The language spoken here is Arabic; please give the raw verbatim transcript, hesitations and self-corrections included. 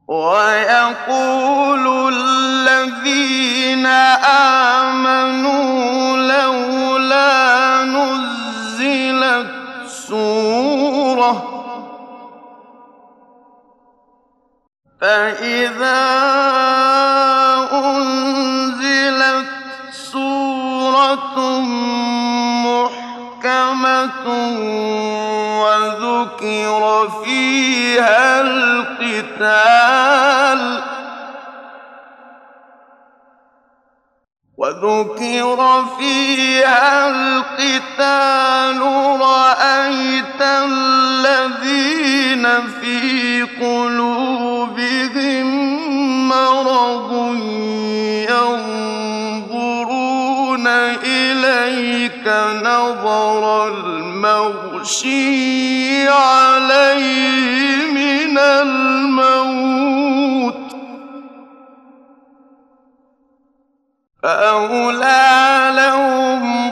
وَيَقُولُ الَّذِينَ آمَنُوا لَوْلَا نُزِّلَتْ سُورَةٌ ۖ فَإِذَا أُنزِلَتْ سُورَةٌ مُّحْكَمَةٌ وَذُكِرَ فِيهَا الْقِتَالُ رَأَيْتَ الَّذِينَ فِي قُلُوبِهِم مَّرَضٌ يَنظُرُونَ إِلَيْكَ نَظَرَ الْمَغْشِيِّ عَلَيْهِ مِنَ الْمَوْتِ ۖ فَأَوْلَىٰ لَهُمْ